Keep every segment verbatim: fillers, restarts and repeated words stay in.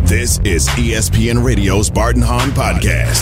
This is E S P N Radio's Bart and Hahn Podcast.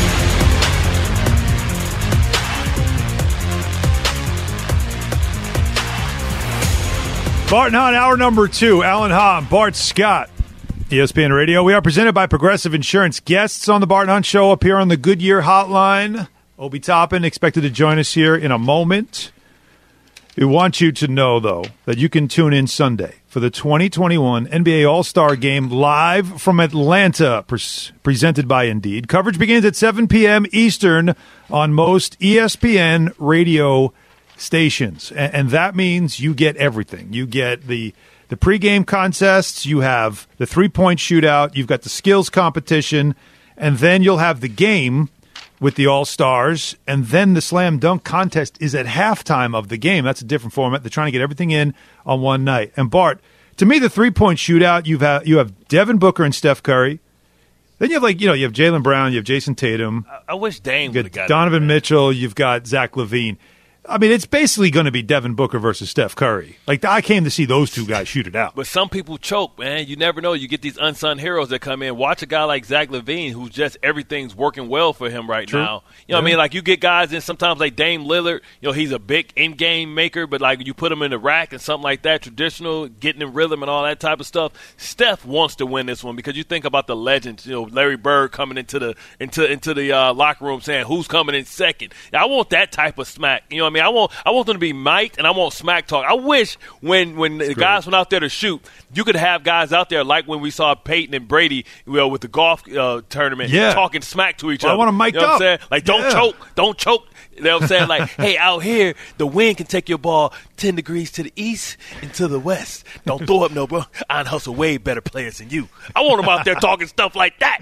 Bart and Hahn, hour number two. Alan Hahn, Bart Scott, E S P N Radio. We are presented by Progressive Insurance. Guests on the Bart and Hahn Show appear on the Goodyear Hotline. Obi Toppin expected to join us here in a moment. We want you to know, though, that you can tune in Sunday for the twenty twenty-one N B A All-Star Game live from Atlanta, pre- presented by Indeed. Coverage begins at seven p.m. Eastern on most E S P N radio stations, and, and that means you get everything. You get the the pregame contests, you have the three-point shootout, you've got the skills competition, and then you'll have the game with the All-Stars, and then the slam dunk contest is at halftime of the game. That's a different format. They're trying to get everything in on one night. And Bart, to me, the three-point shootout, you've ha- you have Devin Booker and Steph Curry. Then you have, like, you know, you have Jaylen Brown, you have Jason Tatum. I, I wish Dame would have got Donovan it, Mitchell, you've got Zach LaVine. I mean, it's basically going to be Devin Booker versus Steph Curry. Like, I came to see those two guys shoot it out. But some people choke, man. You never know. You get these unsung heroes that come in. Watch a guy like Zach LaVine, who's just everything's working well for him right True. now. You know what I mean? Like, you get guys in sometimes like Dame Lillard. You know, he's a big in-game maker, but, like, you put him in the rack and something like that, traditional, getting in rhythm and all that type of stuff. Steph wants to win this one because you think about the legends, you know, Larry Bird coming into the into into the uh, locker room saying, who's coming in second? I want that type of smack. You know what I mean? I want I want them to be mic'd, and I want smack talk. I wish when when the guys went out there to shoot, you could have guys out there like when we saw Peyton and Brady, you know, with the golf uh, tournament, yeah. talking smack to each well, other. I want them mic'd you know up. What I'm saying? Like, don't yeah. choke, don't choke. You know what I'm saying? Like, hey, out here, the wind can take your ball ten degrees to the east and to the west. Don't throw up, no, bro. I hustle way better players than you. I want them out there talking stuff like that.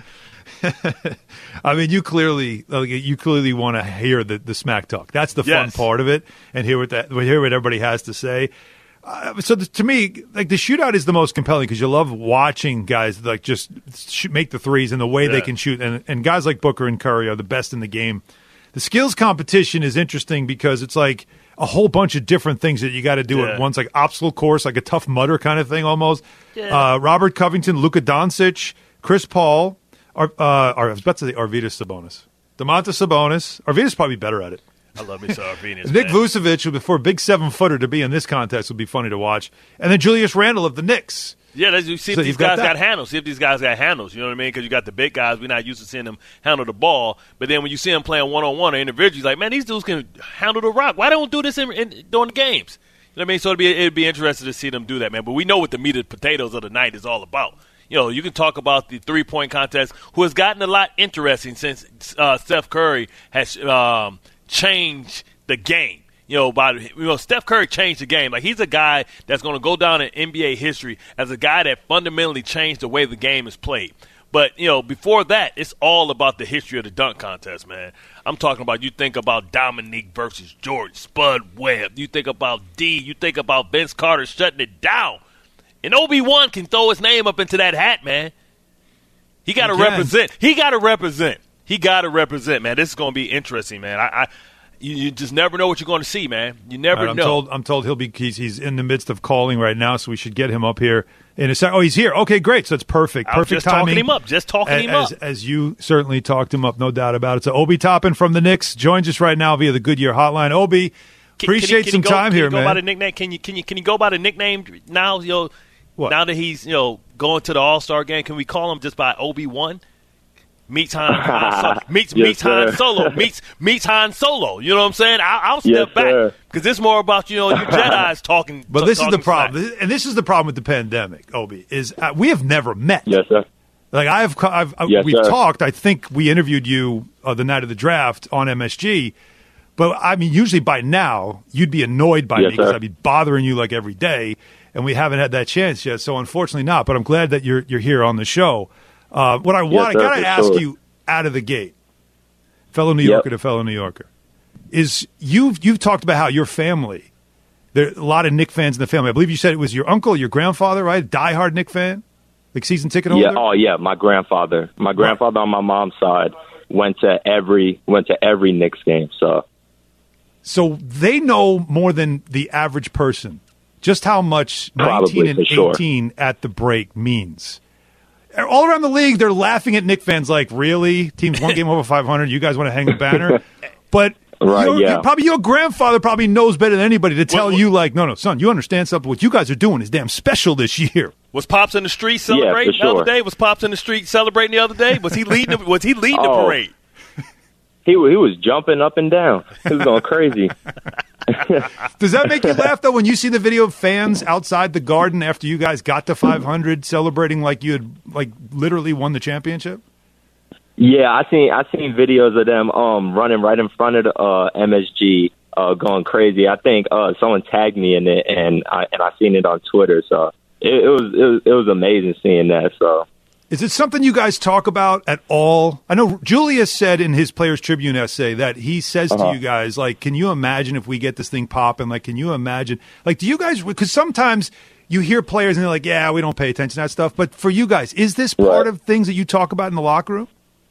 I mean, you clearly like, you clearly want to hear the, the smack talk. That's the fun Yes. part of it, and hear what that hear what everybody has to say. Uh, so the, to me, like the shootout is the most compelling because you love watching guys like just sh- make the threes and the way Yeah. they can shoot, and and guys like Booker and Curry are the best in the game. The skills competition is interesting because it's like a whole bunch of different things that you got to do Yeah. at once, like obstacle course, like a Tough Mudder kind of thing almost. Yeah. Uh, Robert Covington, Luka Doncic, Chris Paul. Ar- uh, Ar- I was about to say Arvydas Sabonis. Domantas Sabonis. Arvydas is probably better at it. I love me some Arvinas. Nick man. Vucevic, before a big seven-footer to be in this contest, would be funny to watch. And then Julius Randle of the Knicks. Yeah, that's, you see if So these you've got guys that. got handles. See if these guys got handles. You know what I mean? Because you got the big guys. We're not used to seeing them handle the ball. But then when you see them playing one-on-one or individually, like, man, these dudes can handle the rock. Why don't do this in, in, during the games? You know what I mean? So it'd be, it'd be interesting to see them do that, man. But we know what the meat and potatoes of the night is all about. You know, you can talk about the three-point contest, who has gotten a lot interesting since uh, Steph Curry has um, changed the game. You know, by you know, Steph Curry changed the game. Like, he's a guy that's going to go down in N B A history as a guy that fundamentally changed the way the game is played. But, you know, before that, it's all about the history of the dunk contest, man. I'm talking about, you think about Dominique versus Jordan, Spud Webb. You think about D. You think about Vince Carter shutting it down. And Obi-Wan can throw his name up into that hat, man. He got to represent. He got to represent. He got to represent, man. This is going to be interesting, man. I, I you, you just never know what you're going to see, man. You never Right, I'm know. told I'm told he'll be he's, he's in the midst of calling right now, so we should get him up here in a second. Oh, he's here. Okay, great. So it's perfect. I was Perfect just timing. talking him up. Just talking as, him up. As, as you certainly talked him up, no doubt about it. So Obi Toppin from the Knicks joins us right now via the Goodyear Hotline. Obi, Can- appreciate can he- can some he go, time can here, he go man. By the nickname? Can you can you can you go by the nickname now? You know, What? now that he's you know going to the All-Star game, can we call him just by Obi-Wan? Meets Han, Han Solo. Meets, Yes, meets Han sir. Solo. Meets meets Han Solo. You know what I'm saying? I'll, I'll step Yes, back sir. because it's more about you know you Jedi's talking. But t- this is the talking problem, smack. and this is the problem with the pandemic. Obi is uh, we have never met. Yes, sir. Like I've, I've uh, Yes, we've sir. talked. I think we interviewed you uh, the night of the draft on M S G. But I mean, usually by now you'd be annoyed by Yes, me because sir. I'd be bothering you like every day, and we haven't had that chance yet. So unfortunately, not. But I'm glad that you're you're here on the show. Uh, what I want, sir, I gotta for ask sure. you out of the gate, fellow New Yep. Yorker to fellow New Yorker, is you've you've talked about how your family. There are a lot of Knick fans in the family. I believe you said it was your uncle, your grandfather, right? Diehard Knick fan, like season ticket holder. Yeah. Oh, yeah. My grandfather. My grandfather on my mom's side went to every went to every Knicks game. So So they know more than the average person just how much Probably, nineteen and for sure. eighteen at the break means. all around the league, they're laughing at Knicks fans like, really? Teams one game over five hundred, you guys want to hang a banner? But right, your, yeah. your, probably your grandfather probably knows better than anybody to tell What- what- you, like, no, no, son, you understand something. What you guys are doing is damn special this year. Was Pops in the street celebrating for the other sure. day? Was Pops in the street celebrating the other day? Was he leading? The, was he leading the Oh. parade? He wa- he was jumping up and down. He was going crazy. Does that make you laugh, though, when you see the video of fans outside the Garden after you guys got to five hundred celebrating like you had, like, literally won the championship? Yeah, I seen I seen videos of them um running right in front of the uh, M S G, uh, going crazy. I think uh, someone tagged me in it, and I and I seen it on Twitter. So it, it was it was it was amazing seeing that. So. Is it something you guys talk about at all? I know Julius said in his Players Tribune essay that he says Uh-huh. to you guys, like, can you imagine if we get this thing popping? Like, can you imagine? Like, do you guys, because sometimes you hear players and they're like, yeah, we don't pay attention to that stuff. But for you guys, is this part Right. of things that you talk about in the locker room?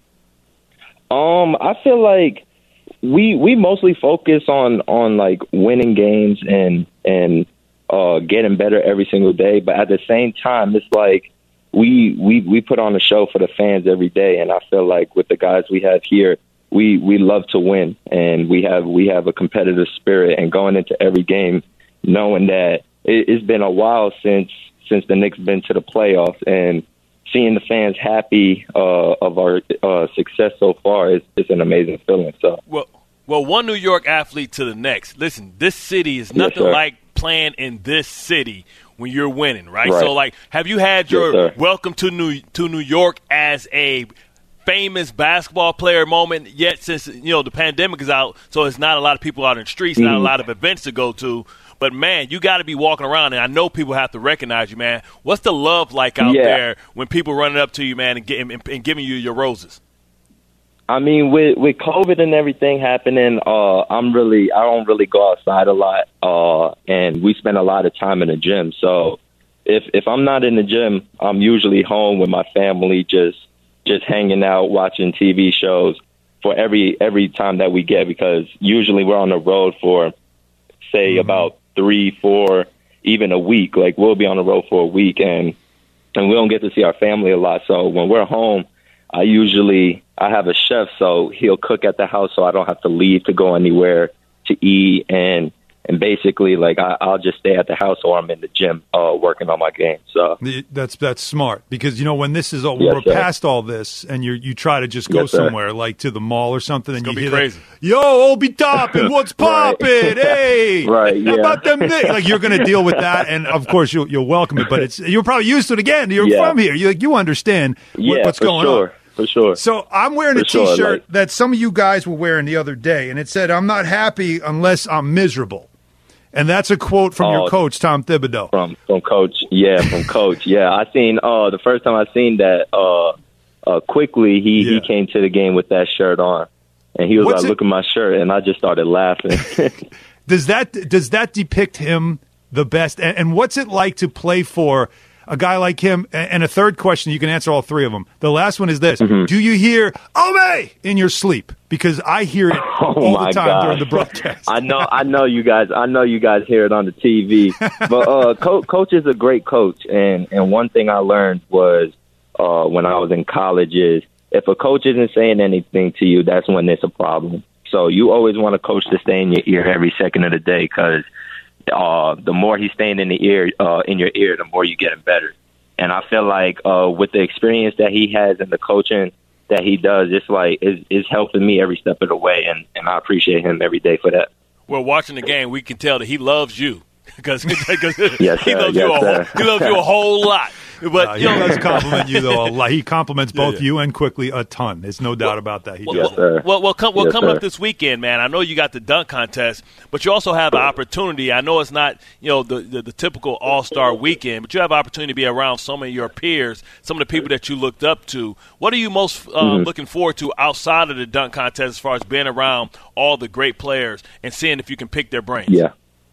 Um, I feel like we we mostly focus on on like winning games and and uh, getting better every single day. But at the same time, it's like we we we put on a show for the fans every day, and I feel like with the guys we have here, we we love to win, and we have we have a competitive spirit, and going into every game knowing that it, it's been a while since since the Knicks been to the playoffs, and seeing the fans happy uh, of our uh, success so far is, is an amazing feeling. So, Well, well, one New York athlete to the next. Listen, this city is nothing sir. like playing in this city when you're winning, right? Right. So, like, have you had Yes, your sir. welcome to New to New York as a famous basketball player moment yet? Since you know the pandemic is out, so it's not a lot of people out in the streets, not a Mhm. lot of events to go to. But, man, you got to be walking around, and I know people have to recognize you, man. What's the love like out Yeah. there when people running up to you, man, and, get, and, and giving you your roses? I mean, with with COVID and everything happening, uh, I'm really I don't really go outside a lot, uh, and we spend a lot of time in the gym. So, if if I'm not in the gym, I'm usually home with my family, just just hanging out, watching T V shows for every every time that we get, because usually we're on the road for say about three, four, even a week. Like we'll be on the road for a week, and and we don't get to see our family a lot. So when we're home, I usually I have a chef, so he'll cook at the house, so I don't have to leave to go anywhere to eat, and and basically like I, I'll just stay at the house or I'm in the gym uh, working on my game. So The- That's that's smart because you know when this is all, when Yes, we're sir. past all this and you you try to just go Yes, sir. somewhere like to the mall or something and gonna you be hear crazy. that, yo, Obi Toppin, what's Right. poppin'? Hey, Right, how yeah. about them Knicks? Like you're going to deal with that, and of course you'll you'll welcome it. But it's you're probably used to it again. You're Yeah. from here. You like you understand what- yeah, what's for going sure, on. for sure. So I'm wearing a For sure, T-shirt like- that some of you guys were wearing the other day, and it said, "I'm not happy unless I'm miserable," and that's a quote from your Oh. coach, Tom Thibodeau. From from coach, yeah, from coach, yeah. I seen uh the first time I seen that uh uh quickly he Yeah. he came to the game with that shirt on, and he was What's like, it- "Look at my shirt," and I just started laughing. Does that does that depict him the best? And, and what's it like to play for a guy like him? And, and a third question, you can answer all three of them. The last one is this: Mm-hmm. do you hear "Ome" in your sleep? Because I hear it Oh all my the time God. during the broadcast. I know, I know you guys. I know you guys hear it on the T V. But uh, Co- coach is a great coach, and and one thing I learned was uh, when I was in college is if a coach isn't saying anything to you, that's when it's a problem. So you always want a coach to stay in your ear every second of the day, because uh, the more he's staying in the ear, uh, in your ear, the more you getting better. And I feel like uh, with the experience that he has and the coaching that he does, it's like is is helping me every step of the way, and, and I appreciate him every day for that. Well, watching the game, we can tell that he loves you because Yes, he sir. loves Yes, you a whole, sir. he loves you a whole lot. But Uh, he you know, does compliment you though a lot. He compliments Yeah, both yeah. you and Quickly a ton. There's no doubt about that. He Well, does. Yes, sir. well, well, come, well Yes, coming sir. up this weekend, man. I know you got the dunk contest, but you also have the opportunity. I know it's not, you know, the the, the typical All Star weekend, but you have the opportunity to be around some of your peers, some of the people that you looked up to. What are you most uh, Mm-hmm. looking forward to outside of the dunk contest, as far as being around all the great players and seeing if you can pick their brains? Yeah.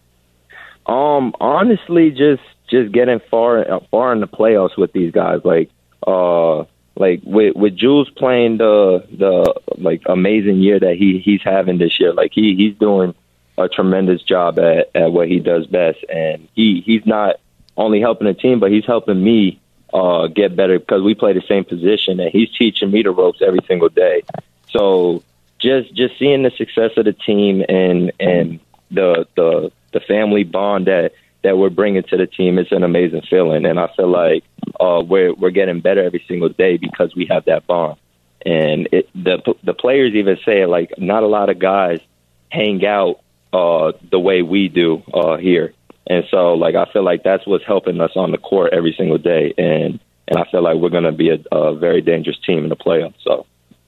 Um. Honestly, just just getting far far in the playoffs with these guys, like uh, like with with Jules playing the the like amazing year that he he's having this year. Like he he's doing a tremendous job at, at what he does best, and he he's not only helping the team, but he's helping me uh, get better because we play the same position, and he's teaching me the ropes every single day. So just just seeing the success of the team and and the the the family bond that that we're bringing to the team, it's an amazing feeling, and I feel like uh, we're we're getting better every single day because we have that bond. And it, the the players even say, like, not a lot of guys hang out uh, the way we do uh, here. And so, like, I feel like that's what's helping us on the court every single day. And, and I feel like we're going to be a, a very dangerous team in the playoffs. So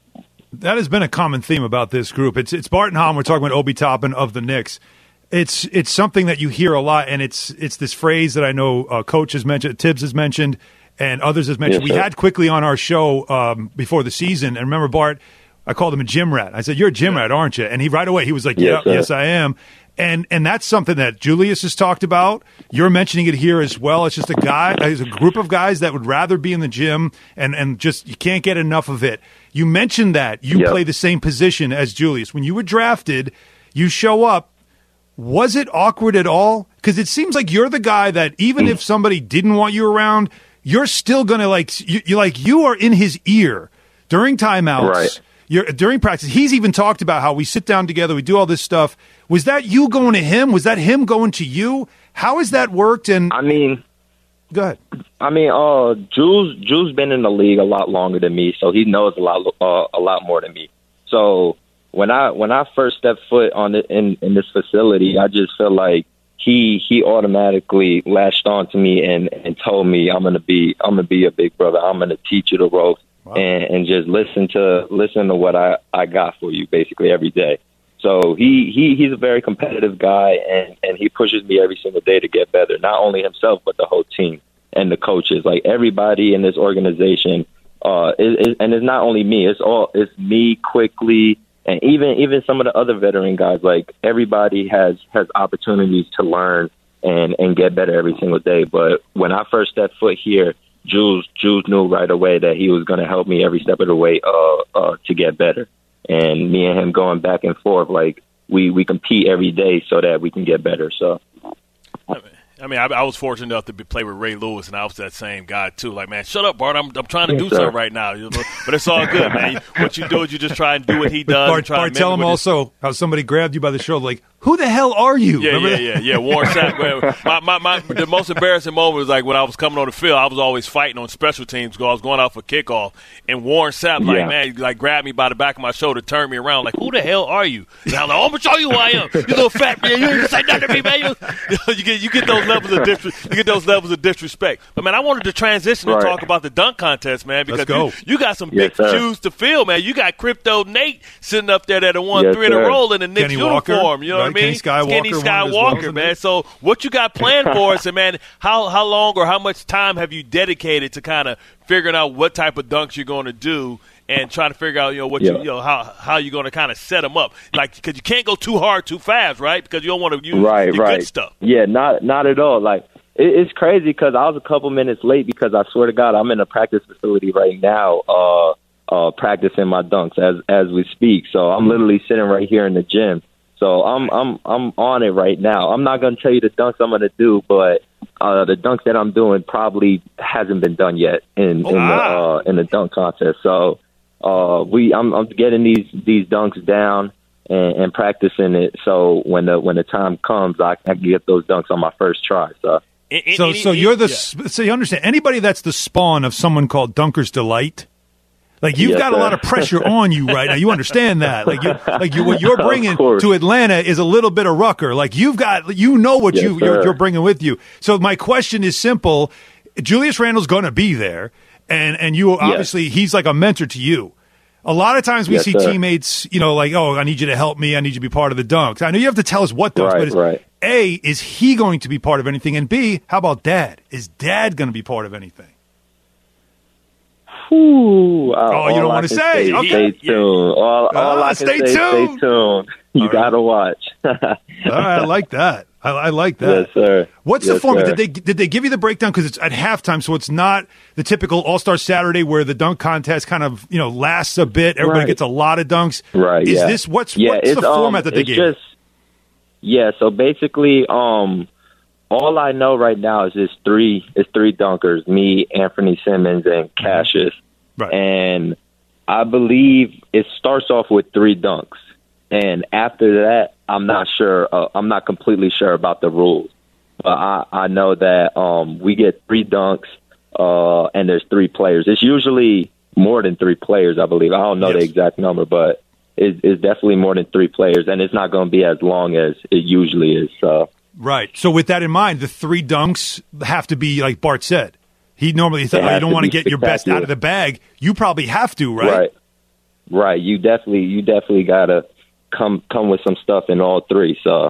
that has been a common theme about this group. It's it's Barton Hahn. We're talking about Obi Toppin of the Knicks. It's it's something that you hear a lot, and it's it's this phrase that I know uh, Coach has mentioned, Tibbs has mentioned, and others has mentioned. Yes, we sir. had Quickly on our show um, before the season, and remember, Bart, I called him a gym rat. I said, "You're a gym rat, aren't you?" And he right away he was like, "Yeah, Yes, yes, sir. I am." And and that's something that Julius has talked about. You're mentioning it here as well. It's just a guy, there's a group of guys that would rather be in the gym and, and just you can't get enough of it. You mentioned that you Yep. play the same position as Julius. When you were drafted, you show up. Was it awkward at all? Because it seems like you're the guy that even if somebody didn't want you around, you're still gonna like you, you like you are in his ear during timeouts. Right. You're, during practice, he's even talked about how we sit down together, we do all this stuff. Was that you going to him? Was that him going to you? How has that worked? And I mean, go ahead. I mean, uh, Jules Jules been in the league a lot longer than me, so he knows a lot uh, a lot more than me. So when I when I first stepped foot on the, in in this facility, I just feel like he he automatically latched on to me and, and told me I'm gonna be I'm gonna be a big brother. I'm gonna teach you the ropes. Wow. And, and just listen to listen to what I, I got for you basically every day. So he, he, he's a very competitive guy, and, and he pushes me every single day to get better, not only himself, but the whole team and the coaches. Like, everybody in this organization, uh, is, is, and it's not only me. It's all it's me, Quickly, and even even some of the other veteran guys. Like, everybody has, has opportunities to learn and, and get better every single day. But when I first stepped foot here, Jules, Jules knew right away that he was going to help me every step of the way uh, uh, to get better. And me and him going back and forth, like, we, we compete every day so that we can get better. So, I mean, I, I was fortunate enough to be, play with Ray Lewis, and I was that same guy, too. Like, man, shut up, Bart. I'm, I'm trying to Yes, do sir. something right now. You know? But it's all good, man. What you do is you just try and do what he does. Bart, and try Bart and tell him mimic what his- also how somebody grabbed you by the shoulder, like, who the hell are you? Yeah, Remember yeah, that? yeah, yeah. Warren Sapp. man, my, my, my, the most embarrassing moment was like when I was coming on the field. I was always fighting on special teams because I was going out for kickoff. And Warren Sapp, like, Yeah. man, like grabbed me by the back of my shoulder, turned me around, like, who the hell are you? And I'm like, oh, I'm gonna show you who I am. You little fat man. You ain't say nothing to me, man. You, you get you get those levels of dis- you get those levels of disrespect. But man, I wanted to transition and Right. talk about the dunk contest, man, because Let's go. you, you got some Yes, big sir. shoes to fill, man. You got Crypto Nate sitting up there that won Yes, three in a sir. row in the Knicks Kenny Walker, uniform. You know right? what I mean? Kenny Skywalker Kenny won it as well, Skywalker, wasn't man. it? So what you got planned for us, and man, how how long or how much time have you dedicated to kind of figuring out what type of dunks you're going to do and trying to figure out, you know, what Yeah. you, you know, how how you're going to kind of set them up, like because you can't go too hard too fast, right? Because you don't want to use right, your right. good stuff. Yeah, not not at all. Like, it, it's crazy because I was a couple minutes late because I swear to God, I'm in a practice facility right now, uh, uh, practicing my dunks as as we speak. So I'm literally sitting right here in the gym. So I'm I'm I'm on it right now. I'm not gonna tell you the dunks I'm gonna do, but uh, the dunks that I'm doing probably hasn't been done yet in Oh, in the wow. uh, in the dunk contest. So uh, we I'm, I'm getting these these dunks down and, and practicing it. So when the when the time comes, I, I can get those dunks on my first try. So In- in- So, in- so in- you're the yeah. sp so you understand anybody that's the spawn of someone called Dunker's Delight. Like you've Yes, got a sir. lot of pressure on you right now. You understand that? Like you, like you, what you're Of bringing course. to Atlanta is a little bit of rucker. Like you've got, you know what Yes, you you're, sir. you're bringing with you. So my question is simple: Julius Randle's going to be there, and and you obviously he's like a mentor to you. A lot of times we Yes, see sir. teammates, you know, like, oh, I need you to help me. I need you to be part of the dunks. I know you have to tell us what dunks, Right, but is, right. A, is he going to be part of anything? And B, how about Dad? Is Dad going to be part of anything? Whew, uh, Oh, you don't all I wanna can say. Okay. Stay Yeah. All, all Ah, I can stay say, tuned. stay tuned. You All right. gotta watch. All right, I like that. I, I like that. Yes, sir. What's the Yes, format? sir. Did they did they give you the breakdown? Because it's at halftime, so it's not the typical All Star Saturday where the dunk contest kind of you know lasts a bit. Everybody Right. gets a lot of dunks. Right. Is yeah. this what's yeah, what's it's, the um, format that they it's gave? Just, yeah. So basically, um, all I know right now is it's three, it's three dunkers, me, Anthony Simmons, and Cassius. Right. And I believe it starts off with three dunks. And after that, I'm not sure. Uh, I'm not completely sure about the rules. But I, I know that um, we get three dunks, uh, and there's three players. It's usually more than three players, I believe. I don't know yes. the exact number, but it's, it's definitely more than three players. And it's not going to be as long as it usually is. So. Right. So with that in mind, the three dunks have to be like Bart said. He normally thought, oh, you don't want to get your best out of the bag. You probably have to, right? Right. Right. You definitely, you definitely got to come come with some stuff in all three. So,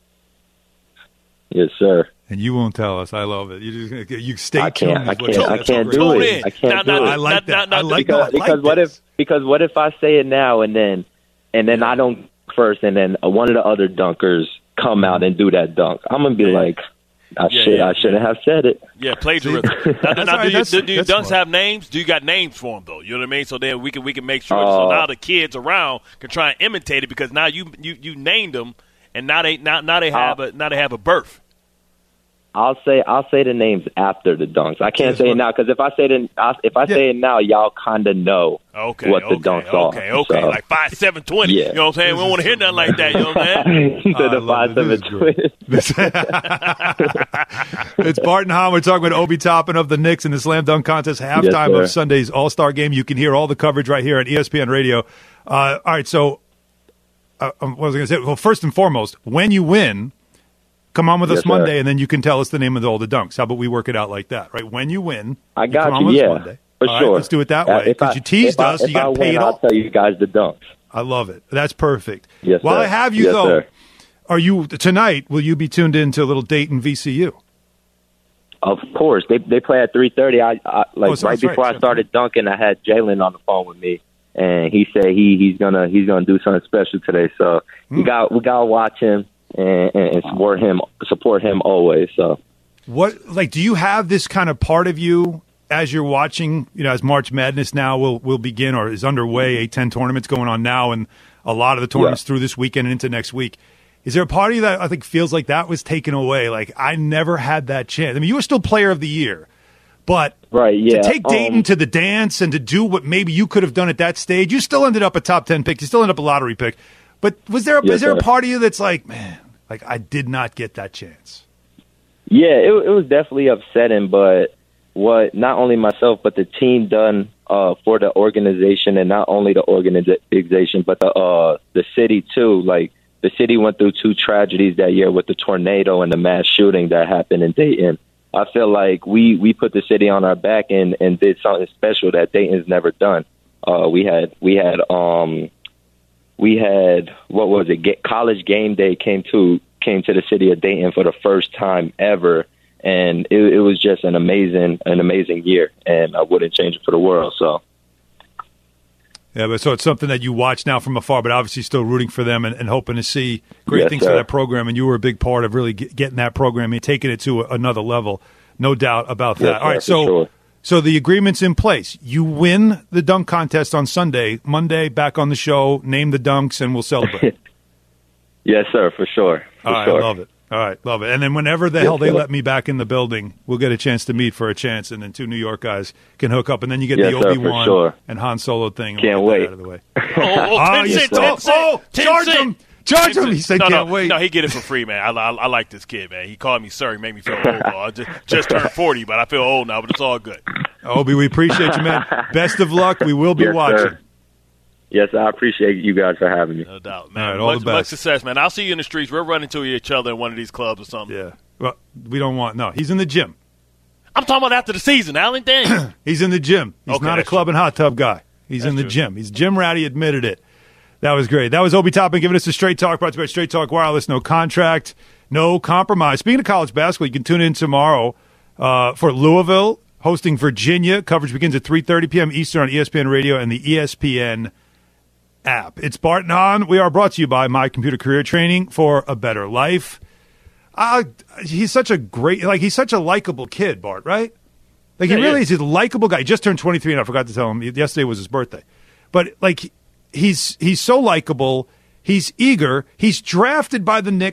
yes, sir. And you won't tell us. I love it. You just you stay I tuned. can't. I can't. I can't do it. I can't do it. I like that. I like because, that. Because what if because what if I say it now and then and then I don't first and then one of the other dunkers come out and do that dunk? I'm gonna be yeah. like, I yeah, should yeah. I shouldn't have said it. Yeah, plagiarism. now, now, right. do, you, that's, do, do your dunks smart. have names? Do you got names for them though? You know what I mean? So then we can we can make sure. Uh, so now the kids around can try and imitate it because now you you, you named them and now they now, now they have uh, a now they have a birth. I'll say I'll say the names after the dunks. I can't say it now because if I say it if I yeah. say it now, y'all kind of know okay, what the okay, dunks okay, are. Okay, okay, so. like five, seven, twenty. Yeah. You know what I'm saying? We don't want to hear nothing like that. You know what I'm saying? To the five, seven, twenty. It's Bart and Hahn. We're talking about Obi Toppin of the Knicks in the Slam Dunk Contest halftime yes, of Sunday's All-Star Game. You can hear all the coverage right here on E S P N Radio. Uh, all right, so uh, what was I going to say? Well, first and foremost, when you win, come on with yes, us Monday, sir. and then you can tell us the name of all the dunks. How about we work it out like that, right? When you win, I got you come you, on with yeah, us Monday. for all sure. Right, let's do it that uh, way because you teased I, us. You got to pay win, it all. I'll tell you guys the dunks. I love it. That's perfect. Yes, While sir. I have you, yes, though, sir. are you tonight? Will you be tuned into a little Dayton V C U? Of course, they they play at three thirty. I, I like oh, right before right. I started dunking, I had Jalen on the phone with me, and he said he he's gonna he's gonna do something special today. So mm. we got we gotta watch him and, and support him support him always. So what like do you have this kind of part of you as you're watching? You know, as March Madness now will will begin or is underway. A ten tournaments going on now, and a lot of the tournaments yeah. through this weekend and into next week. Is there a part of you that I think feels like that was taken away? Like, I never had that chance. I mean, you were still player of the year, but right, yeah. to take Dayton um, to the dance and to do what maybe you could have done at that stage, you still ended up a top ten pick. You still ended up a lottery pick. But was there, yes, is there sir. a part of you that's like, man, like I did not get that chance? Yeah, it, it was definitely upsetting, but what not only myself, but the team done uh, for the organization, and not only the organization, but the uh, the city too, like, the city went through two tragedies that year with the tornado and the mass shooting that happened in Dayton. I feel like we, we put the city on our back and, and did something special that Dayton's never done. Uh, we had we had um we had what was it? Get, college game day came to came to the city of Dayton for the first time ever, and it, it was just an amazing an amazing year, and I wouldn't change it for the world. So. Yeah, but so it's something that you watch now from afar, but obviously still rooting for them and, and hoping to see great yes, things sir. for that program. And you were a big part of really get, getting that program and taking it to a, another level. No doubt about that. Yes, All right, sir, so sure. so the agreement's in place. You win the dunk contest on Sunday. Monday, back on the show, name the dunks, and we'll celebrate. Yes, sir, for sure. For All right, sure. I love it. All right, love it. And then whenever the yes, hell they sir. let me back in the building, we'll get a chance to meet for a chance, and then two New York guys can hook up, and then you get yes, the sir, Obi-Wan sure. and Han Solo thing. Can't we'll wait. Out of the way. Oh, oh, Oh, ten yes, cent, oh, ten cent, oh, ten charge cent. him. Charge him. He said, no, can't no, wait. No, he get it for free, man. I, I, I like this kid, man. He called me sir. He made me feel old. I just, just turned forty, but I feel old now, but it's all good. Obi, we appreciate you, man. Best of luck. We will be yes, watching. Sir. Yes, I appreciate you guys for having me. No doubt, man. All right, all much, the best. much success, man. I'll see you in the streets. We're running to each other in one of these clubs or something. Yeah. Well, we don't want – no, he's in the gym. I'm talking about after the season, Alan. Dang. He's in the gym. He's Okay, not a that's club true. and hot tub guy. He's That's in the true. gym. He's Jim Ratty admitted it. That was great. That was Obi Toppin giving us a Straight Talk, brought to you by Straight Talk Wireless. No contract, no compromise. Speaking of college basketball, you can tune in tomorrow uh, for Louisville hosting Virginia. Coverage begins at three thirty p.m. Eastern on E S P N Radio and the E S P N app. It's Bart and Hahn. We are brought to you by My Computer Career Training for a Better Life. Uh, he's such a great, like, he's such a likable kid, Bart, right? Like, Yeah, he really yeah. is. He's a likable guy. He just turned twenty-three, and I forgot to tell him. Yesterday was his birthday. But, like, he's he's so likable. He's eager. He's drafted by the Knicks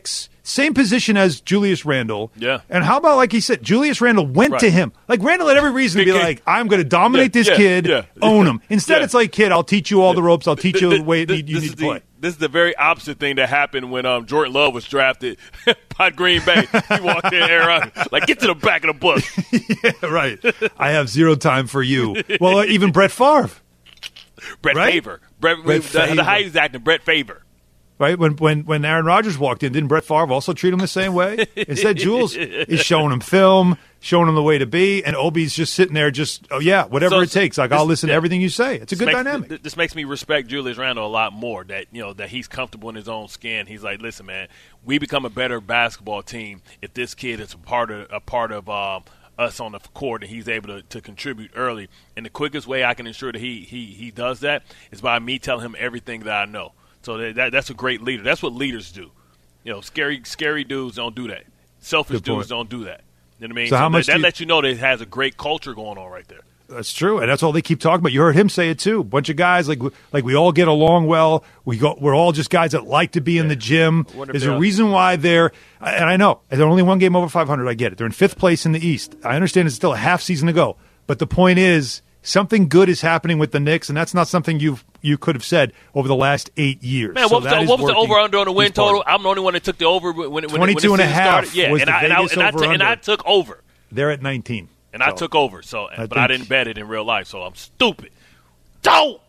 same position as Julius Randle. Yeah. And how about, like he said, Julius Randle went Right. to him. Like, Randle had every reason to be Big like, I'm going to dominate Yeah, this yeah, kid, yeah. own him. Instead, Yeah. it's like, kid, I'll teach you all the ropes. I'll teach you the way This- you this need is to the- play. This is the very opposite thing that happened when um, Jordan Love was drafted by Green Bay. He walked in, Aaron, like, get to the back of the book. Yeah, right. I have zero time for you. Well, even Brett Favre. Brett Right? Favre. Brett, Brett the, Favre. the how he was acting, Brett Favre. Right? When when when Aaron Rodgers walked in, didn't Brett Favre also treat him the same way? Instead, Jules is showing him film, showing him the way to be, and Obi's just sitting there just, oh, yeah, whatever So, it takes. Like, this- I'll listen to yeah. everything you say. It's a This good makes, dynamic. th- This makes me respect Julius Randle a lot more, that, you know, that he's comfortable in his own skin. He's like, listen, man, we become a better basketball team if this kid is a part of a part of um, us on the court and he's able to, to contribute early. And the quickest way I can ensure that he, he, he does that is by me telling him everything that I know. So that, that that's a great leader. That's what leaders do. You know, scary scary dudes don't do that. Selfish Good point. dudes don't do that. You know what I mean? So how that, much that do you- lets you know that it has a great culture going on right there. That's true, and that's all they keep talking about. You heard him say it too. Bunch of guys like like we all get along well. We go, we're all just guys that like to be in the gym. wonder if There's a they'll- reason why they're, and I know they're only one game over five hundred. I get it. They're in fifth place in the East. I understand it's still a half season to go, but the point is something good is happening with the Knicks, and that's not something you you could have said over the last eight years. Man, So what was, that the, is what was the working. over under on the win He's part total? of it. I'm the only one that took the over when, when, when twenty-two when and the a season half started. Yeah, was and the I, and, I, Vegas and, I took, and I over-under. took over. They're at nineteen, And I So, took over, so I but I think- didn't bet it in real life, so I'm stupid. Don't.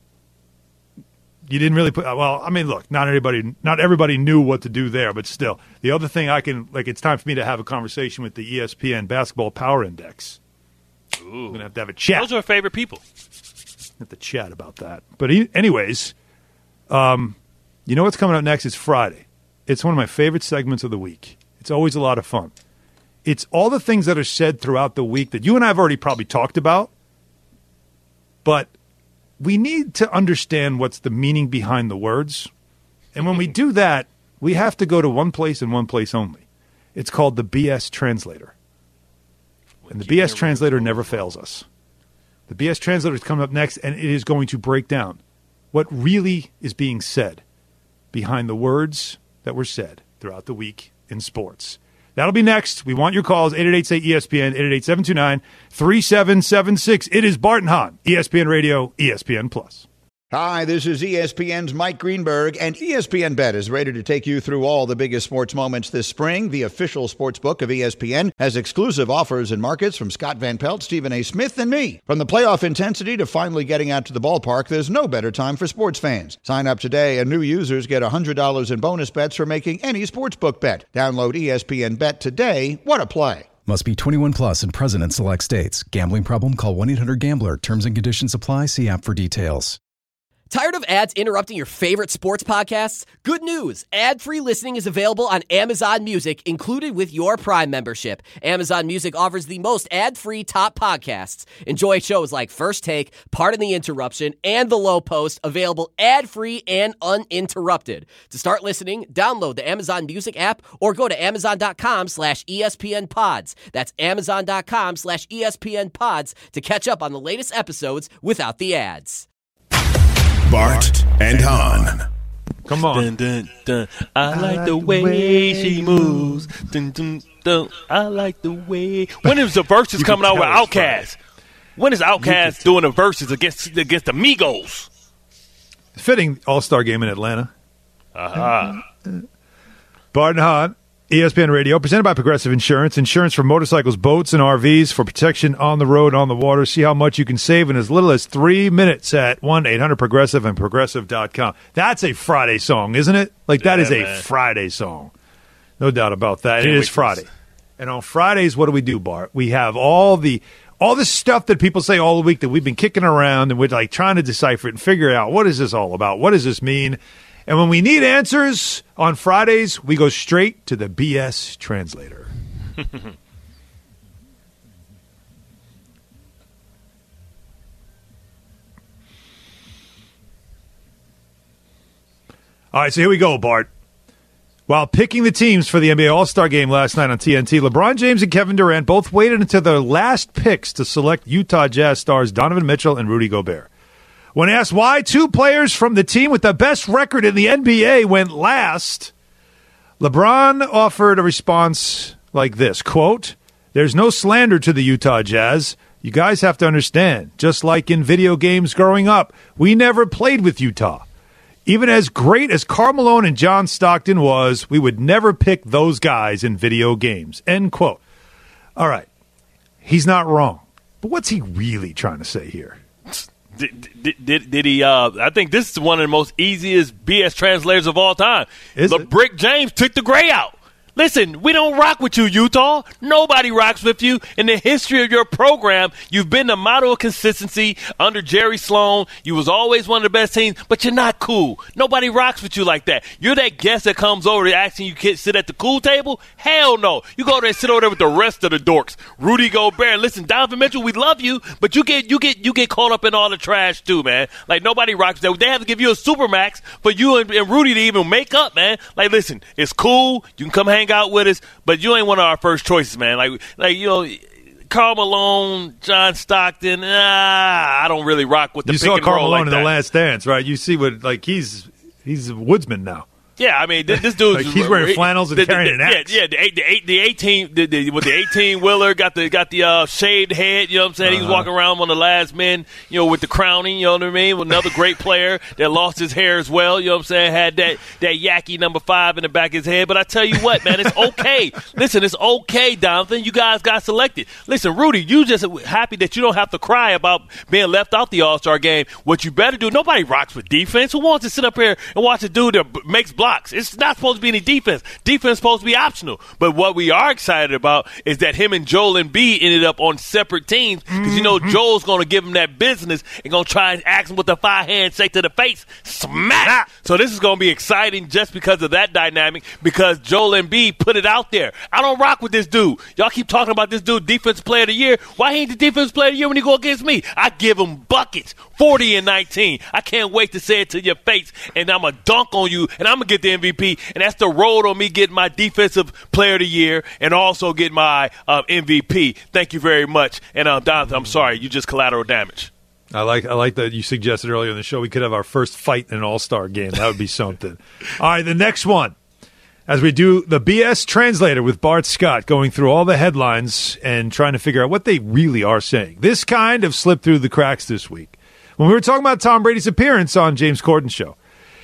You didn't really put. Well, I mean, look, not everybody, not everybody knew what to do there, but still, the other thing I can like, it's time for me to have a conversation with the E S P N Basketball Power Index. Ooh. I'm gonna have to have a chat. Those are our favorite people. Have to chat about that. But e- anyways, um, you know what's coming up next? It's Friday. It's one of my favorite segments of the week. It's always a lot of fun. It's all the things that are said throughout the week that you and I have already probably talked about, but we need to understand what's the meaning behind the words. And when we do that, we have to go to one place and one place only. It's called the B S Translator. And the B S Translator never fails us. The B S Translator is coming up next, and it is going to break down what really is being said behind the words that were said throughout the week in sports. That'll be next. We want your calls, eight eight eight, say E S P N, eight eight eight, seven two nine, three seven seven six. It is Bart and Hahn, E S P N Radio, E S P N Plus. Hi, this is E S P N's Mike Greenberg, and E S P N Bet is ready to take you through all the biggest sports moments this spring. The official sports book of E S P N has exclusive offers and markets from Scott Van Pelt, Stephen A. Smith, and me. From the playoff intensity to finally getting out to the ballpark, there's no better time for sports fans. Sign up today, and new users get one hundred dollars in bonus bets for making any sportsbook bet. Download E S P N Bet today. What a play. Must be twenty-one plus and present in select states. Gambling problem? Call one eight hundred gambler. Terms and conditions apply. See app for details. Tired of ads interrupting your favorite sports podcasts? Good news! Ad-free listening is available on Amazon Music, included with your Prime membership. Amazon Music offers the most ad-free top podcasts. Enjoy shows like First Take, Pardon the Interruption, and The Low Post, available ad-free and uninterrupted. To start listening, download the Amazon Music app or go to amazon.com slash ESPN pods. That's amazon.com slash ESPN pods to catch up on the latest episodes without the ads. Bart and Hahn. Come on. Dun, dun, dun. I like the way she moves. Dun, dun, dun. I like the way. When is the verses You coming can out with tell it's Outkast? When is Outkast doing the verses against against the Migos? Fitting All-Star game in Atlanta. Aha. Bart and Hahn, E S P N Radio, presented by Progressive Insurance. Insurance for motorcycles, boats, and R Vs for protection on the road, on the water. See how much you can save in as little as three minutes at one eight hundred progressive and progressive dot com. That's a Friday song, isn't it? Like, that Yeah, is a man. Friday song. No doubt about that. Can't It wait is for Friday. this. And on Fridays, what do we do, Bart? We have all the all the stuff that people say all the week that we've been kicking around, and we're like trying to decipher it and figure out, what is this all about? What does this mean? And when we need answers on Fridays, we go straight to the B S Translator. All right, so here we go, Bart. While picking the teams for the N B A All-Star Game last night on T N T, LeBron James and Kevin Durant both waited until their last picks to select Utah Jazz stars Donovan Mitchell and Rudy Gobert. When asked why two players from the team with the best record in the N B A went last, LeBron offered a response like this, quote, "There's no slander to the Utah Jazz. You guys have to understand, just like in video games growing up, we never played with Utah. Even as great as Karl Malone and John Stockton was, we would never pick those guys in video games." End quote. All right. He's not wrong. But what's he really trying to say here? Did, did, did, did he uh, – I think this is one of the most easiest B S translators of all time. Is Le- it? Brick James took the gray out. Listen, we don't rock with you, Utah. Nobody rocks with you. In the history of your program, you've been the model of consistency under Jerry Sloan. You was always one of the best teams, but you're not cool. Nobody rocks with you like that. You're that guest that comes over to asking you kids sit at the cool table? Hell no. You go there and sit over there with the rest of the dorks. Rudy Gobert. Listen, Donovan Mitchell, we love you, but you get you get you get caught up in all the trash too, man. Like nobody rocks with that. They have to give you a supermax for you and, and Rudy to even make up, man. Like listen, it's cool. You can come hang out with us, but you ain't one of our first choices, man. Like, like you know, Karl Malone, John Stockton. Ah, I don't really rock with the. You pick saw and Karl roll Malone like in The that. Last Dance, right? You see what like he's he's a woodsman now. Yeah, I mean, this, this dude. Like, he's wearing flannels and the, the, carrying the, an axe. Yeah, yeah, the eight, the eight, the eighteen, the, the, with the eighteen wheeler, got the got the uh, shaved head. You know what I'm saying? Uh-huh. He was walking around one of the last men, you know, with the crowning. You know what I mean? Another great player that lost his hair as well. You know what I'm saying? Had that that Yaki number five in the back of his head. But I tell you what, man, it's okay. Listen, it's okay, Donovan. You guys got selected. Listen, Rudy, you just happy that you don't have to cry about being left out the All-Star game. What you better do? Nobody rocks with defense. Who wants to sit up here and watch a dude that b- makes blocks? It's not supposed to be any defense. Defense is supposed to be optional. But what we are excited about is that him and Joel Embiid ended up on separate teams because mm-hmm. you know Joel's going to give him that business and going to try and ask him with the five handshake to the face. Smack! So this is going to be exciting just because of that dynamic because Joel Embiid put it out there. I don't rock with this dude. Y'all keep talking about this dude defensive player of the year. Why he ain't the defensive player of the year when he go against me? I give him buckets. forty and nineteen. I can't wait to say it to your face and I'm going to dunk on you and I'm going to get the M V P. And that's the road on me getting my defensive player of the year and also getting my uh, M V P. Thank you very much. And uh, Donathan, I'm sorry, you just collateral damage. I like I like that you suggested earlier in the show we could have our first fight in an All-Star game. That would be something. All right, the next one. As we do the B S Translator with Bart Scott, going through all the headlines and trying to figure out what they really are saying. This kind of slipped through the cracks this week. When we were talking about Tom Brady's appearance on James Corden's show,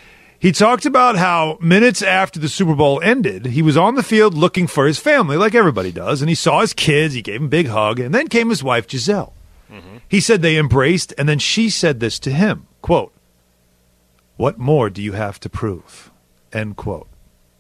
he talked about how minutes after the Super Bowl ended, he was on the field looking for his family, like everybody does, and he saw his kids, he gave them a big hug, and then came his wife, Giselle. Mm-hmm. He said they embraced, and then she said this to him, quote, "What more do you have to prove?" End quote.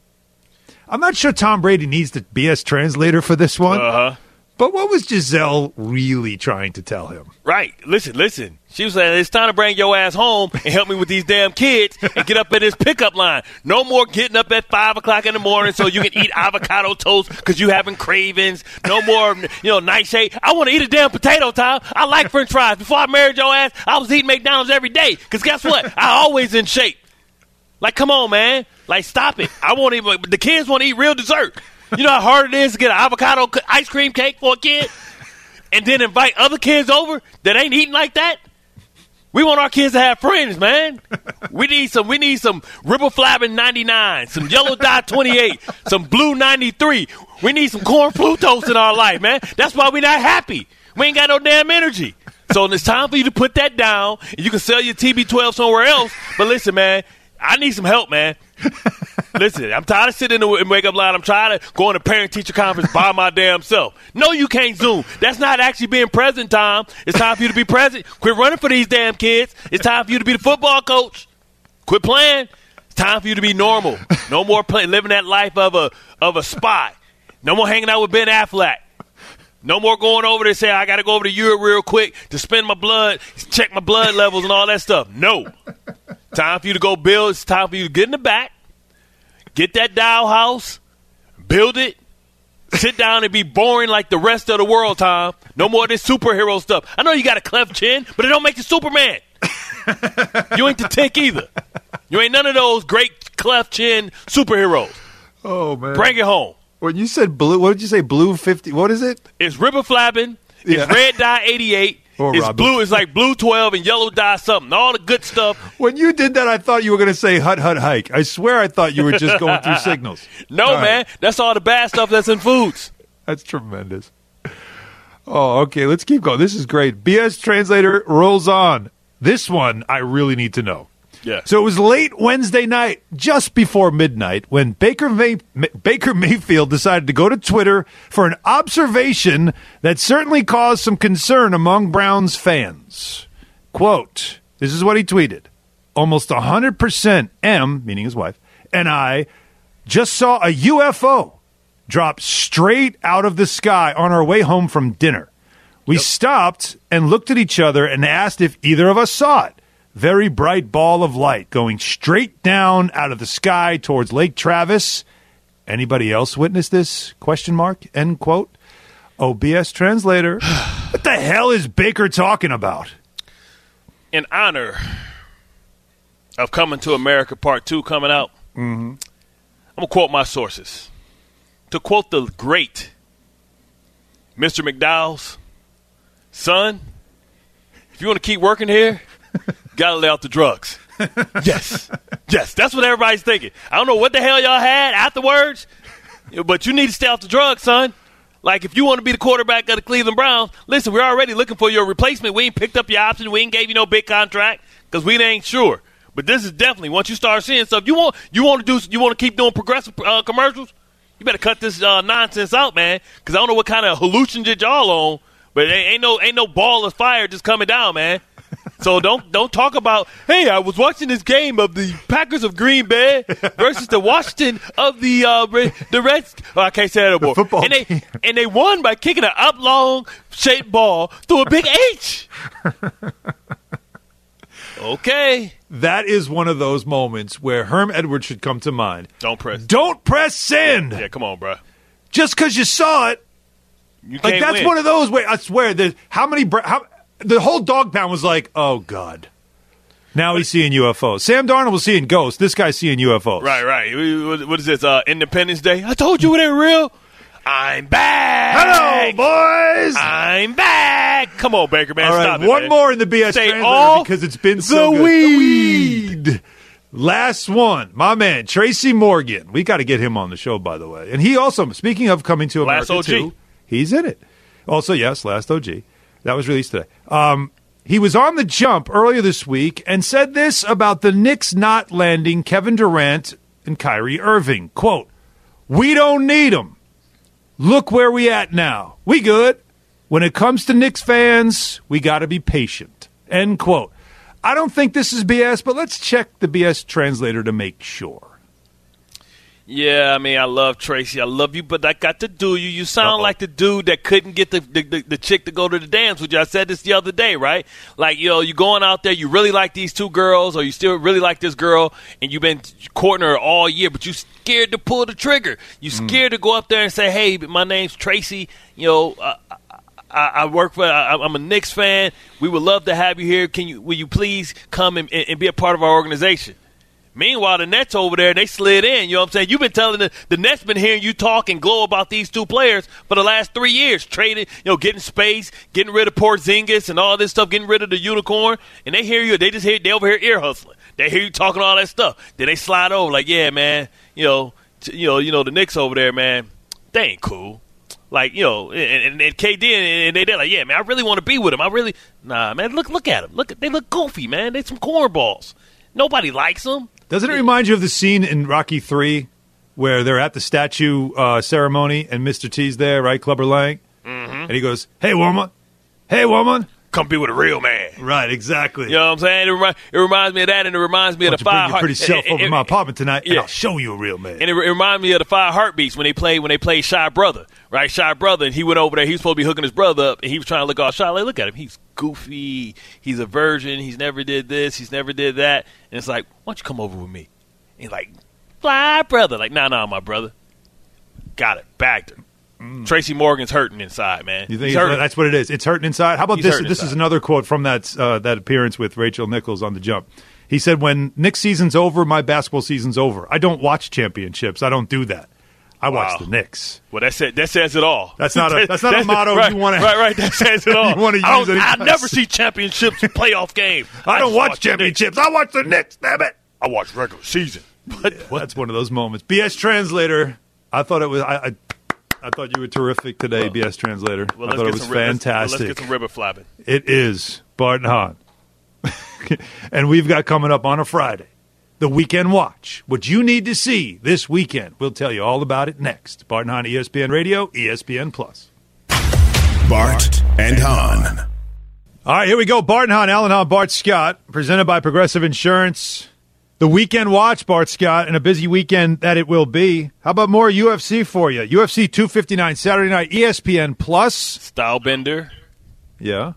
I'm not sure Tom Brady needs the B S translator for this one. Uh-huh. But what was Giselle really trying to tell him? Right. Listen, listen. She was saying, it's time to bring your ass home and help me with these damn kids and get up in this pickup line. No more getting up at five o'clock in the morning so you can eat avocado toast because you having cravings. No more, you know, nightshade. I want to eat a damn potato, Tom. I like French fries. Before I married your ass, I was eating McDonald's every day because guess what? I always in shape. Like, come on, man. Like, stop it. I won't even – the kids want to eat real dessert. You know how hard it is to get an avocado ice cream cake for a kid and then invite other kids over that ain't eating like that? We want our kids to have friends, man. We need some we need some riboflavin ninety-nine, some yellow dye twenty-eight, some blue ninety-three. We need some corn fructose in our life, man. That's why we're not happy. We ain't got no damn energy. So it's time for you to put that down. You can sell your T B twelve somewhere else. But listen, man, I need some help, man. Listen, I'm tired of sitting in the wake-up line. I'm trying to go on a parent-teacher conference by my damn self. No, you can't Zoom. That's not actually being present, Tom. It's time for you to be present. Quit running for these damn kids. It's time for you to be the football coach. Quit playing. It's time for you to be normal. No more play, living that life of a of a spy. No more hanging out with Ben Affleck. No more going over there and saying, I got to go over to Europe real quick to spend my blood, check my blood levels and all that stuff. No. Time for you to go build. It's time for you to get in the back, get that dial house, build it, sit down and be boring like the rest of the world, Tom. No more of this superhero stuff. I know you got a cleft chin, but it don't make you Superman. You ain't the Tick either. You ain't none of those great cleft chin superheroes. Oh, man. Bring it home. When you said blue, what did you say, blue fifty? What is it? It's riboflavin. It's Yeah. red dye eighty-eight. Or it's Robin. blue. It's like blue twelve and yellow dye something. All the good stuff. When you did that, I thought you were going to say hut, hut, hike. I swear I thought you were just going through signals. No, all man. Right. That's all the bad stuff that's in foods. That's tremendous. Oh, okay. Let's keep going. This is great. B S Translator rolls on. This one I really need to know. Yeah. So it was late Wednesday night, just before midnight, when Baker May- Baker Mayfield decided to go to Twitter for an observation that certainly caused some concern among Browns fans. Quote, this is what he tweeted. Almost one hundred percent M, meaning his wife, and I just saw a U F O drop straight out of the sky on our way home from dinner. We yep. stopped and looked at each other and asked if either of us saw it. Very bright ball of light going straight down out of the sky towards Lake Travis. Anybody else witness this? Question mark. End quote. O B S Translator. What the hell is Baker talking about? In honor of Coming to America Part two coming out, mm-hmm. I'm going to quote my sources. To quote the great Mister McDowell's, son, if you want to keep working here, got to lay out the drugs. Yes. Yes, that's what everybody's thinking. I don't know what the hell y'all had afterwards, but you need to stay off the drugs, son. Like, if you want to be the quarterback of the Cleveland Browns, listen, we're already looking for your replacement. We ain't picked up your option. We ain't gave you no big contract because we ain't sure. But this is definitely, once you start seeing stuff, you want you want to do, you want to keep doing progressive uh, commercials, you better cut this uh, nonsense out, man, because I don't know what kind of hallucinogen y'all on, but ain't, ain't no ain't no ball of fire just coming down, man. So don't don't talk about, hey, I was watching this game of the Packers of Green Bay versus the Washington of the uh, the Reds. Oh, I can't say that anymore. The and they and they won by kicking an oblong shaped ball through a big H. Okay. That is one of those moments where Herm Edwards should come to mind. Don't press. Don't press send. Yeah, come on, bro. Just because you saw it. You like can't that's win. one of those where I swear that how many how the whole dog pound was like, oh God. Now he's seeing U F Os. Sam Darnold was seeing ghosts. This guy's seeing U F Os. Right, right. What is this? Uh, Independence Day? I told you it ain't real. I'm back. Hello, boys. I'm back. Come on, Baker, man. All right, Stop it, one man. more in the B S Stay Translator off because it's been so the good. weed. The weed. Last one. My man, Tracy Morgan. We got to get him on the show, by the way. And he also, speaking of Coming to America Last O G. too, he's in it. Also, yes, Last O G. That was released today. Um, he was on the jump earlier this week and said this about the Knicks not landing Kevin Durant and Kyrie Irving. Quote, we don't need them. Look where we at now. We good. When it comes to Knicks fans, we got to be patient. End quote. I don't think this is B S, but let's check the B S Translator to make sure. Yeah, I mean, I love Tracy. I love you, but I got to do you. You sound Uh-oh. like the dude that couldn't get the, the, the, the chick to go to the dance with you. I said this the other day, right? Like, you know, you going out there, you really like these two girls, or you still really like this girl, and you've been courting her all year, but you scared to pull the trigger. You scared mm. to go up there and say, hey, my name's Tracy. You know, uh, I, I work for. I, I'm a Knicks fan. We would love to have you here. Can you? Will you please come and, and be a part of our organization? Meanwhile, the Nets over there, they slid in. You know what I'm saying? You've been telling the, the Nets been hearing you talk and glow about these two players for the last three years. Trading, you know, getting space, getting rid of Porzingis and all this stuff, getting rid of the unicorn. And they hear you. They just hear, they over here ear hustling. They hear you talking all that stuff. Then they slide over like, yeah, man, you know, t- you know, you know, the Knicks over there, man, they ain't cool. Like, you know, and, and, and K D and they, they're like, yeah, man, I really want to be with him. I really, nah, man, look, look at them. Look, they look goofy, man. They some cornballs. Nobody likes them. Doesn't it remind you of the scene in Rocky three where they're at the statue uh, ceremony and Mister T's there, right, Clubber Lang? Mm-hmm. And he goes, hey, woman. Hey, woman. Come be with a real man. Right, exactly. You know what I'm saying? It, remi- it reminds me of that, and it reminds me Why of the don't you five. bring your pretty self it, over it, to my apartment tonight, yeah. and I'll show you a real man. And it, it reminds me of the Five Heartbeats when they played when they played Shy Brother, right? Shy Brother, and he went over there. He was supposed to be hooking his brother up, and he was trying to look all shy. Like, look at him. He's goofy. He's a virgin. He's never did this. He's never did that. And it's like, why don't you come over with me? And he's like, fly, brother. Like, nah, nah, my brother. Got it. Bagged her. Mm. Tracy Morgan's hurting inside, man. You think that's what it is? It's hurting inside? How about He's this? This inside. is another quote from that uh, that appearance with Rachel Nichols on The Jump. He said, when Knicks season's over, my basketball season's over. I don't watch championships. I don't do that. I watch Wow. the Knicks. Well, that says, that says it all. That's not a that's not a motto right, you want to Right, right. That says it all. You wanna I use don't, it I anytime never soon. see championships playoff games. I don't just watch watch the Knicks. championships. I watch the Knicks. Damn it! I watch regular season. What? Yeah, that's one of those moments. B S Translator. I thought it was. I. I, I thought you were terrific today, Well, B S Translator. Well, I let's thought get it was some, rib- let's- fantastic. Let's, get some ribbon flapping. It is Bart and Hahn. And we've got coming up on a Friday, the Weekend Watch. What you need to see this weekend. We'll tell you all about it next. Bart and Hahn, E S P N Radio, E S P N Plus. Bart and Hahn. All right, here we go. Bart and Hahn, Alan Hahn, Bart Scott, presented by Progressive Insurance. The Weekend Watch, Bart Scott, and a busy weekend that it will be. How about more U F C for you? U F C two fifty-nine Saturday night, E S P N Plus. Style Bender Yeah.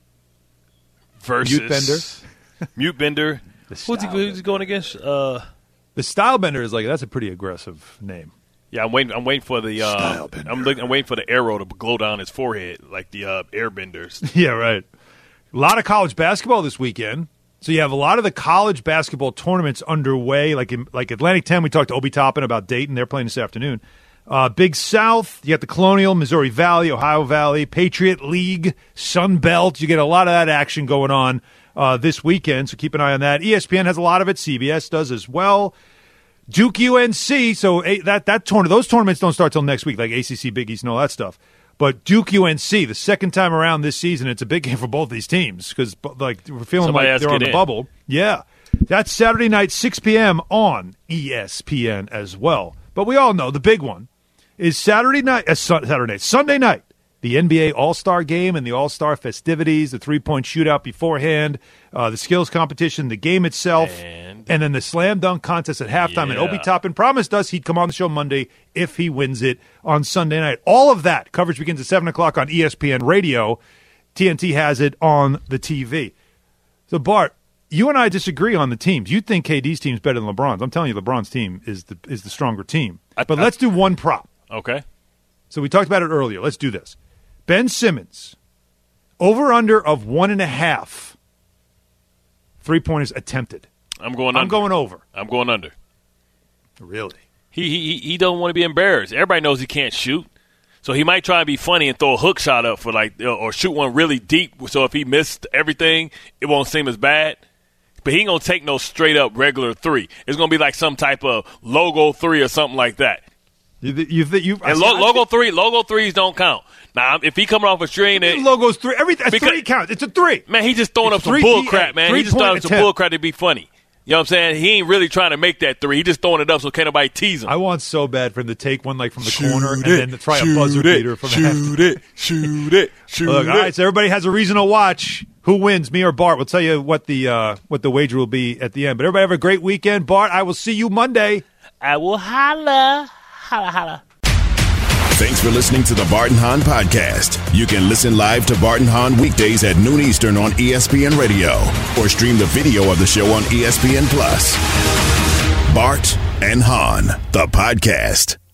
versus Mute Bender. Mute Bender. The Who's he, Style who's he going against? Uh, The Style Bender is like, that's a pretty aggressive name. yeah, I'm waiting. I'm waiting for the. Uh, Style Bender. I'm, looking, I'm waiting for the arrow to glow down his forehead like the uh, Airbenders. Yeah, right. A lot of college basketball this weekend. So you have a lot of the college basketball tournaments underway. Like in, like Atlantic ten, we talked to Obi Toppin about Dayton. They're playing this afternoon. Uh, Big South, you got the Colonial, Missouri Valley, Ohio Valley, Patriot League, Sun Belt. You get a lot of that action going on uh, this weekend, so keep an eye on that. E S P N has a lot of it. C B S does as well. Duke U N C, so a, that that tournament, those tournaments don't start till next week, like A C C, Big East, and all that stuff. But Duke U N C, the second time around this season, it's a big game for both these teams because like we're feeling Somebody like has to they're on get the in. bubble. Yeah, that's Saturday night, six p.m. on E S P N as well. But we all know the big one is Saturday night, uh, sun, Saturday night, Sunday night, the N B A All-Star Game and the All-Star festivities, the three-point shootout beforehand, uh, the skills competition, the game itself, And- and then the slam dunk contest at halftime. And Yeah. Obi Toppin promised us he'd come on the show Monday if he wins it on Sunday night. All of that coverage begins at seven o'clock on E S P N Radio. T N T has it on the T V. So, Bart, you and I disagree on the teams. You think K D's team's better than LeBron's. I'm telling you, LeBron's team is the is the stronger team. I- But I- let's do one prop. Okay. So we talked about it earlier. Let's do this. Ben Simmons, over-under of one and a half three-pointers attempted. I'm going under. I'm going over. I'm going under. Really? He he he don't want to be embarrassed. Everybody knows he can't shoot, so he might try and be funny and throw a hook shot up for like or shoot one really deep. So if he missed everything, it won't seem as bad. But he ain't gonna take no straight up regular three. It's gonna be like some type of logo three or something like that. You, you, you, you And lo- logo three, logo threes don't count. Now if he coming off a string, These and, logos three. Every Because- three counts. It's a three. man, he just throwing It's up some three bull P- crap, man. He just three-point throwing up some attempt. bull crap to be funny. You know what I'm saying? He ain't really trying to make that three. He just throwing it up so can't nobody tease him. I want so bad for him to take one like from the corner and then to try a buzzer it, beater from shoot it, shoot it, shoot Look, it. all right, so everybody has a reason to watch. Who wins, me or Bart? We'll tell you what the uh, what the wager will be at the end. But everybody have a great weekend. Bart, I will see you Monday. I will holla, holla, holla. Thanks for listening to the Bart and Hahn podcast. You can listen live to Bart and Hahn weekdays at noon Eastern on E S P N Radio or stream the video of the show on E S P N Plus. Bart and Hahn, the podcast.